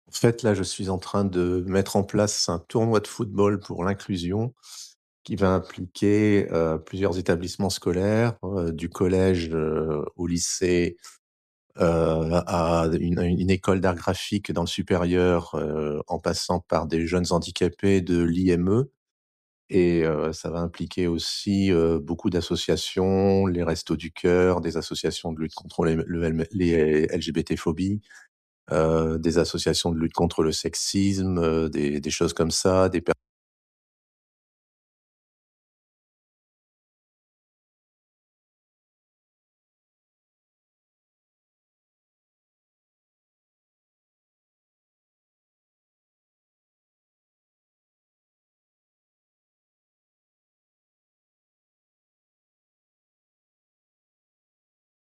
En fait, là, je suis en train de mettre en place un tournoi de football pour l'inclusion qui va impliquer, plusieurs établissements scolaires, du collège, au lycée, à une école d'art graphique dans le supérieur, en passant par des jeunes handicapés de l'IME et ça va impliquer aussi, beaucoup d'associations, les Restos du Cœur, des associations de lutte contre les LGBT-phobies, des associations de lutte contre le sexisme, des choses comme ça, des